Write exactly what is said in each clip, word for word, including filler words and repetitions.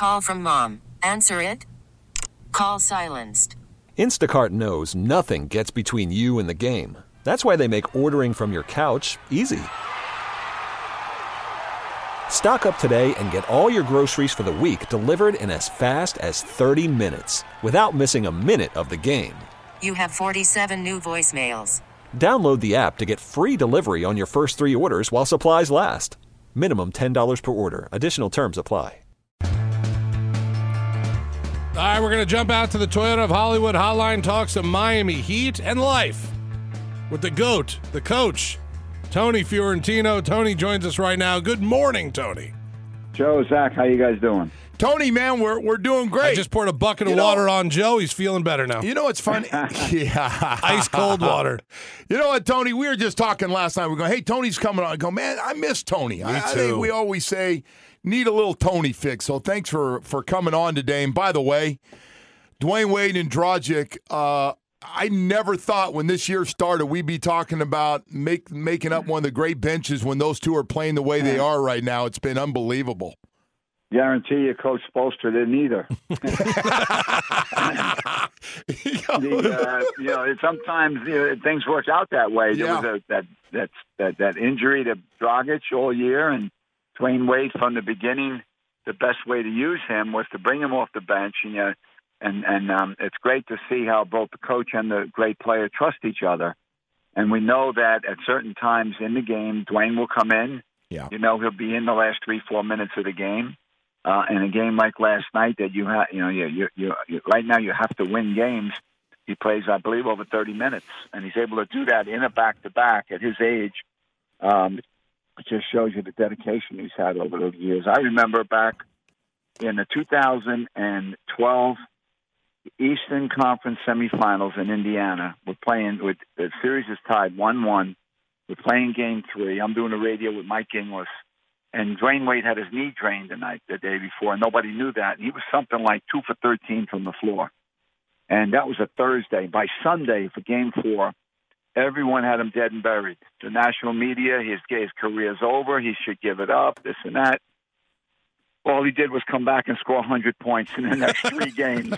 Call from mom. Answer it. Call silenced. Instacart knows nothing gets between you and the game. That's why they make ordering from your couch easy. Stock up today and get all your groceries for the week delivered in as fast as thirty minutes without missing a minute of the game. You have forty-seven new voicemails. Download the app to get free delivery on your first three orders while supplies last. Minimum ten dollars per order. Additional terms apply. All right, we're going to jump out to the Toyota of Hollywood hotline, talk some Miami Heat and life with the GOAT, the coach, Tony Fiorentino. Tony joins us right now. Good morning, Tony. Joe, Zach, how you guys doing? Tony, man, we're we're doing great. I just poured a bucket of you know, water on Joe. He's feeling better now. You know what's funny? Yeah. Ice cold water. You know what, Tony? We were just talking last night. We're going, hey, Tony's coming on. I go, man, I miss Tony. Me I, too. I think we always say, need a little Tony fix. So thanks for, for coming on today. And by the way, Dwayne Wade and Dragic, uh, I never thought when this year started we'd be talking about make, making up one of the great benches when those two are playing the way they are right now. It's been unbelievable. Guarantee you Coach Spoelstra didn't either. the, uh, you know, sometimes you know, things work out that way. Yeah. There was a, that, that, that, that injury to Dragic all year, and Dwayne Wade from the beginning, the best way to use him was to bring him off the bench. And, you know, and, and um, it's great to see how both the coach and the great player trust each other. And we know that at certain times in the game, Dwayne will come in. Yeah. You know, he'll be in the last three, four minutes of the game. Uh, in a game like last night, that you have, you know, you, you, you, you, right now you have to win games. He plays, I believe, over thirty minutes, and he's able to do that in a back-to-back at his age. Um, it just shows you the dedication he's had over the years. I remember back in the two thousand twelve Eastern Conference semifinals in Indiana. We're playing with the series is tied one one. We're playing game three. I'm doing the radio with Mike Inglis. And Dwayne Wade had his knee drained the night, the day before, and nobody knew that. And he was something like two for thirteen from the floor. And that was a Thursday. By Sunday, for Game four, everyone had him dead and buried. The national media, his, his career's over, he should give it up, this and that. All he did was come back and score one hundred points in the next three games.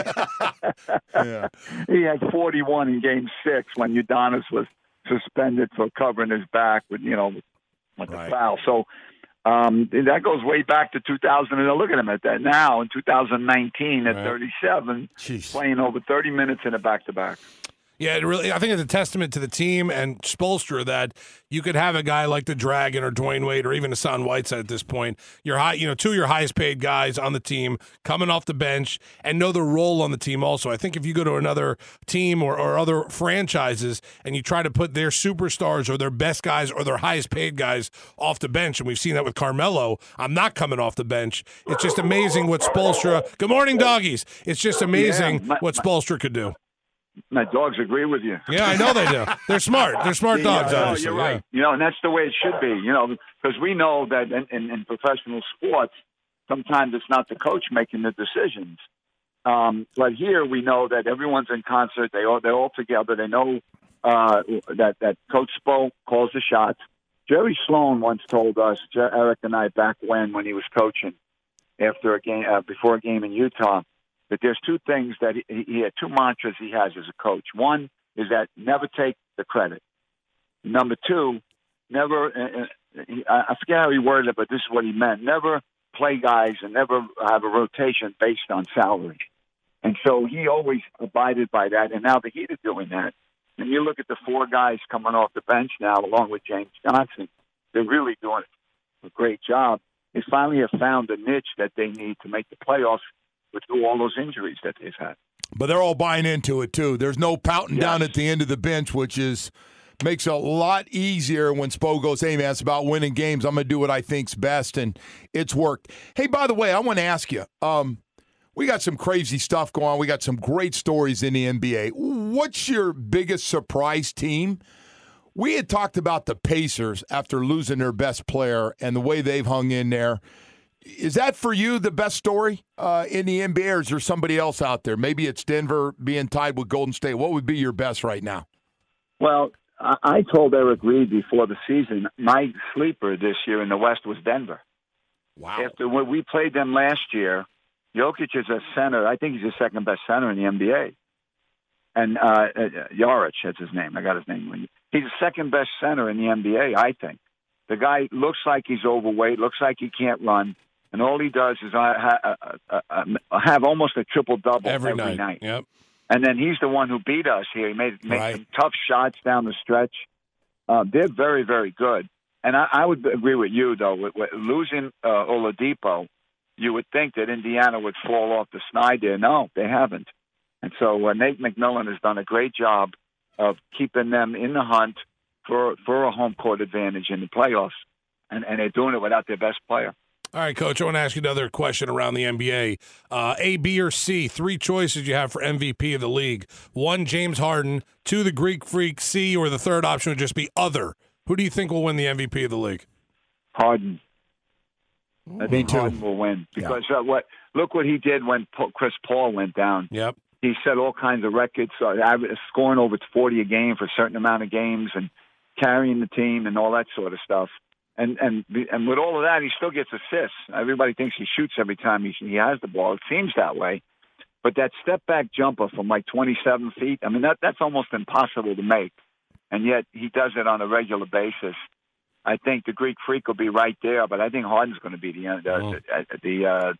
Yeah. He had forty-one in Game six when Udonis was suspended for covering his back with, you know, with Right. the foul. So, Um, that goes way back to two thousand. And look at him at that now in two thousand nineteen at right. thirty-seven, Jeez. playing over thirty minutes in a back-to-back. Yeah, it really. I think it's a testament to the team and Spoelstra that you could have a guy like the Dragon or Dwayne Wade or even Hassan Whiteside at this point. Your high, you know, two of your highest paid guys on the team coming off the bench and know their role on the team. Also, I think if you go to another team or, or other franchises and you try to put their superstars or their best guys or their highest paid guys off the bench, and we've seen that with Carmelo, I'm not coming off the bench. It's just amazing what Spoelstra. Good morning, doggies. It's just amazing Yeah, my, what Spoelstra could do. My dogs agree with you. Yeah, I know they do. They're smart. They're smart dogs, yeah, no, obviously. you're yeah. right. You know, and that's the way it should be. You know, because we know that in, in, in professional sports, sometimes it's not the coach making the decisions. Um, but here we know that everyone's in concert. They all they're all together. They know uh, that that Coach Spo calls the shots. Jerry Sloan once told us, Eric and I, back when when he was coaching after a game uh, before a game in Utah, that there's two things that he, he had, two mantras he has as a coach. One is that never take the credit. Number two, never, uh, he, I forget how he worded it, but this is what he meant, never play guys and never have a rotation based on salary. And so he always abided by that, and now the Heat are doing that. And you look at the four guys coming off the bench now, along with James Johnson, they're really doing a great job. They finally have found a niche that they need to make the playoffs with all those injuries that they've had. But they're all buying into it, too. There's no pouting Yes. down at the end of the bench, which is makes it a lot easier when Spo goes, hey, man, it's about winning games. I'm going to do what I think's best, and it's worked. Hey, by the way, I want to ask you, um, we got some crazy stuff going on. We got some great stories in the N B A. What's your biggest surprise team? We had talked about the Pacers after losing their best player and the way they've hung in there. Is that for you the best story uh, in the N B A, or is there somebody else out there? Maybe it's Denver being tied with Golden State. What would be your best right now? Well, I, I told Eric Reed before the season, my sleeper this year in the West was Denver. Wow. After when we played them last year, Jokic is a center. I think he's the second best center in the N B A. And uh, uh, Yarich, that's his name. I got his name. He's the second best center in the N B A, I think. The guy looks like he's overweight, looks like he can't run, and all he does is uh, ha- uh, uh, uh, have almost a triple-double every, every night. night. Yep. And then he's the one who beat us here. He made, made Right. some tough shots down the stretch. Uh, they're very, very good. And I, I would agree with you, though. With, with losing uh, Oladipo, you would think that Indiana would fall off the snide there. No, they haven't. And so uh, Nate McMillan has done a great job of keeping them in the hunt for for a home court advantage in the playoffs. And, and they're doing it without their best player. All right, Coach, I want to ask you another question around the N B A. Uh, A, B, or C, three choices you have for M V P of the league. One, James Harden. Two, the Greek Freak. C, or the third option would just be other. Who do you think will win the M V P of the league? Harden. I think too. Harden will win. Because uh, what look what he did when Paul, Chris Paul went down. Yep. He set all kinds of records, uh, scoring over forty a game for a certain amount of games and carrying the team and all that sort of stuff. And and and with all of that, he still gets assists. Everybody thinks he shoots every time he he has the ball. It seems that way. But that step-back jumper from like twenty-seven feet, I mean, that that's almost impossible to make. And yet he does it on a regular basis. I think the Greek Freak will be right there, but I think Harden's going to be the uh, Oh. the, the uh,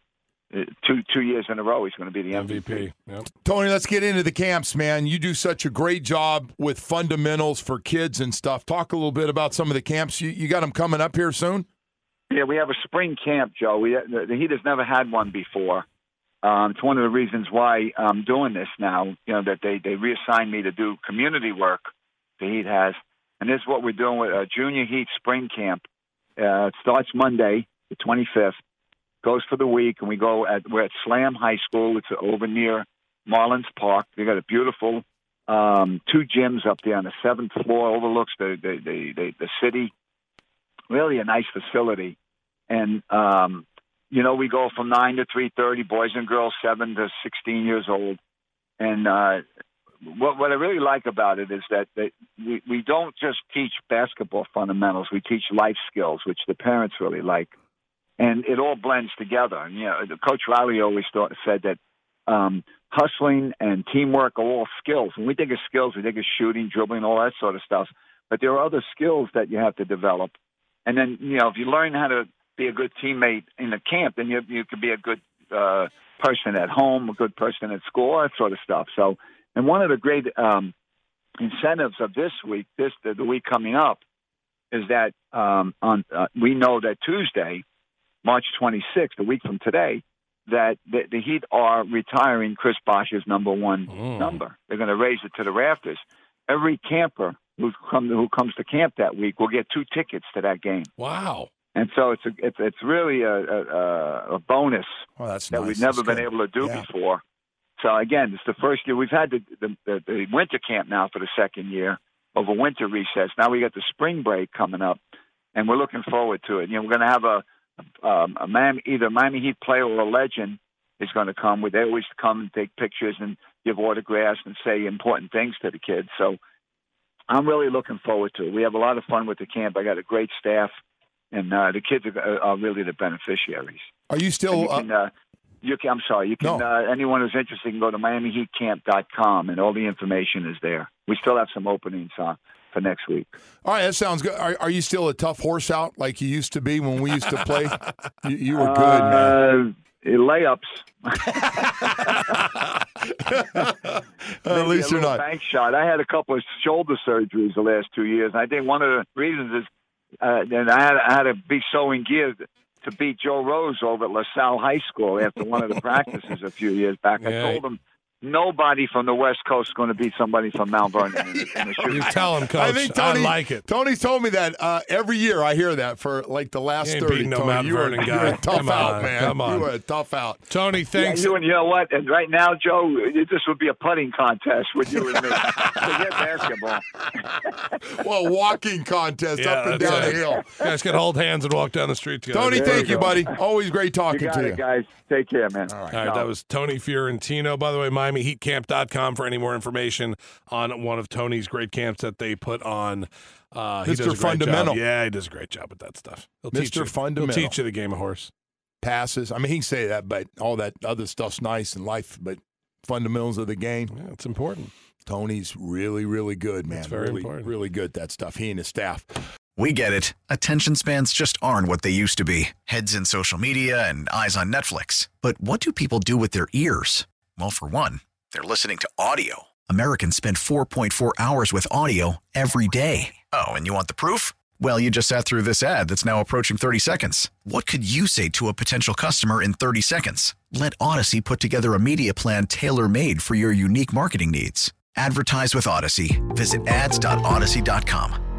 two two years in a row. He's going to be the M M V V P. P. Yep. Tony, let's get into the camps, man. You do such a great job with fundamentals for kids and stuff. Talk a little bit about some of the camps. You, you got them coming up here soon? Yeah, we have a spring camp, Joe. We the, the Heat has never had one before. Um, it's one of the reasons why I'm doing this now. You know that they they reassigned me to do community work. The Heat has, and this is what we're doing with a Junior Heat spring camp. Uh, it starts Monday, the twenty-fifth. Goes for the week, and we go at we're at Slam High School. It's over near Marlins Park. They got a beautiful um, two gyms up there on the seventh floor, overlooks the the the, the, the city. Really a nice facility, and um, you know we go from nine to three thirty, boys and girls, seven to sixteen years old, and uh, what what I really like about it is that they, we we don't just teach basketball fundamentals. We teach life skills, which the parents really like. And it all blends together. And, you know, Coach Riley always thought, said that um, hustling and teamwork are all skills. When we think of skills, we think of shooting, dribbling, all that sort of stuff. But there are other skills that you have to develop. And then, you know, if you learn how to be a good teammate in the camp, then you you can be a good uh, person at home, a good person at school, all that sort of stuff. So, and one of the great um, incentives of this week, this the, the week coming up, is that um, on uh, we know that Tuesday, March twenty-sixth, a week from today, that the, the Heat are retiring Chris Bosh's number one Mm. number. They're going to raise it to the rafters. Every camper who come who comes to camp that week will get two tickets to that game. Wow. And so it's a, it's it's really a a, a bonus Oh, that's that nice. we've never That's been good. able to do Yeah. before. So again, it's the first year we've had the, the the the winter camp now for the second year over winter recess. Now we got the spring break coming up, and we're looking forward to it. You know, we're going to have a Um, a Miami, either a Miami Heat player or a legend is going to come. Where they always come and take pictures and give autographs and say important things to the kids. So I'm really looking forward to it. We have a lot of fun with the camp. I got a great staff, and uh, the kids are, are really the beneficiaries. Are you And still? you can, uh, you can, I'm sorry. You can. No. Uh, anyone who's interested can go to Miami Heat Camp dot com, and all the information is there. We still have some openings uh, for next week. All right, that sounds good. Are, are you still a tough horse out like you used to be when we used to play? you, you were good, man. Uh, layups. At least a you're little not. bank shot. I had a couple of shoulder surgeries the last two years. I think one of the reasons is, uh, and I had, I had to be so in gear to beat Joe Rose over at LaSalle High School after one of the practices a few years back. I Yeah. told him nobody from the West Coast is going to beat somebody from Mount Vernon in the, in the shooting. You tell him, Coach. I think Tony, I like it. Tony's told me that uh, every year. I hear that for like the last You ain't thirty. beating no Tony, Mount you were, Vernon you guy. were a tough Come out, on, man. come on. You were a tough out. Tony, Yeah, thanks. you, and you know what? And right now, Joe, this would be a putting contest with you and me. Forget basketball. Well, walking contest Yeah, up and that's down it. the hill. You guys can hold hands and walk down the street together. Tony, There thank we you, go. buddy. Always great You talking got to it, you. guys. Take care, man. All right. All right, that was Tony Fiorentino. By the way, Miami Heat Camp dot com for any more information on one of Tony's great camps that they put on. Uh, he Mister does a great Fundamental. job. Yeah, he does a great job with that stuff. He'll teach Mister you. Fundamental. He'll teach you the game of horse. passes. I mean, he can say that, but all that other stuff's nice in life, but fundamentals of the game. Yeah, it's important. Tony's really, really good, man. It's very really, important. really good, that stuff. He and his staff. We get it. Attention spans just aren't what they used to be. Heads in social media and eyes on Netflix. But what do people do with their ears? Well, for one, they're listening to audio. Americans spend four point four hours with audio every day. Oh, and you want the proof? Well, you just sat through this ad that's now approaching thirty seconds. What could you say to a potential customer in thirty seconds? Let Odyssey put together a media plan tailor-made for your unique marketing needs. Advertise with Odyssey. Visit ads dot odyssey dot com.